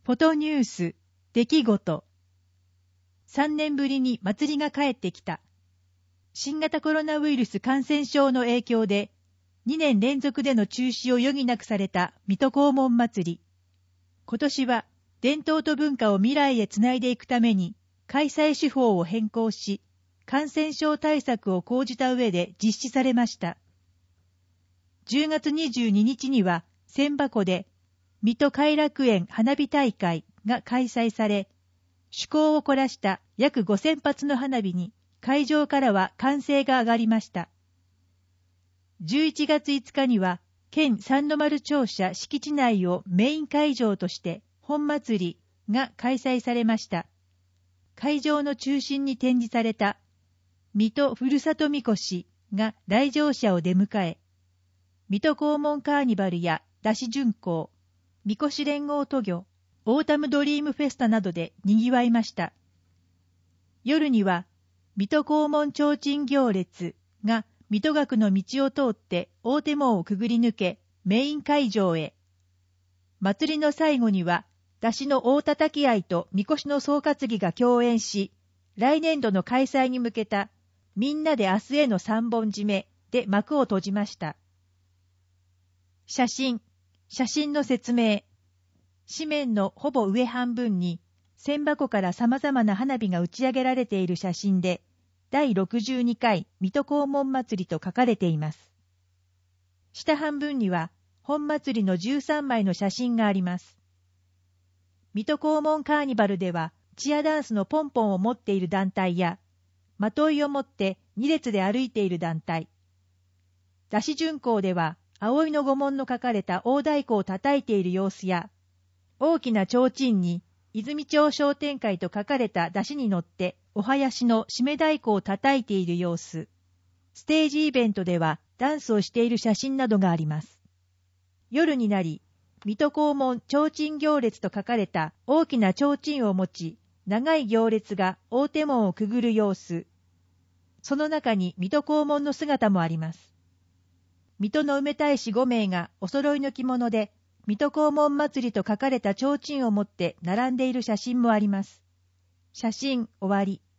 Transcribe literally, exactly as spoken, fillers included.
フォトニュース、出来事。さんねんぶりに祭りが帰ってきた。新型コロナウイルス感染症の影響で、にねん連続での中止を余儀なくされた水戸黄門祭り。今年は伝統と文化を未来へつないでいくために、開催手法を変更し、感染症対策を講じた上で実施されました。じゅうがつにじゅうににちには、千波湖で、水戸偕楽園花火大会が開催され、趣向を凝らした約ごせんぱつの花火に会場からは歓声が上がりました。じゅういちがついつかには、県三の丸庁舎敷地内をメイン会場として本祭りが開催されました。会場の中心に展示された水戸ふるさとみこしが来場者を出迎え、水戸黄門カーニバルや山車巡行、みこし連合渡御、オータムドリームフェスタなどで賑わいました。夜には、水戸黄門提灯行列が水戸学の道を通って大手門をくぐり抜け、メイン会場へ。祭りの最後には、山車の大叩き合いとみこしの総担ぎが共演し、来年度の開催に向けた、みんなで明日への三本締めで幕を閉じました。写真。写真の説明。紙面のほぼ上半分に、千波湖から様々な花火が打ち上げられている写真で、だいろくじゅうにかい水戸黄門祭りと書かれています。下半分には、本祭りのじゅうさんまいの写真があります。水戸黄門カーニバルでは、チアダンスのポンポンを持っている団体や、まといを持ってに列で歩いている団体。山車巡行では、葵の御紋の書かれた大太鼓を叩いている様子や、大きな提灯に泉町商店会と書かれた山車に乗ってお囃子の締め太鼓を叩いている様子、ステージイベントではダンスをしている写真などがあります。夜になり、水戸黄門提灯行列と書かれた大きな提灯を持ち、長い行列が大手門をくぐる様子、その中に水戸黄門の姿もあります。水戸の梅大使ごめいがお揃いの着物で、水戸黄門祭りと書かれた提灯を持って並んでいる写真もあります。写真終わり。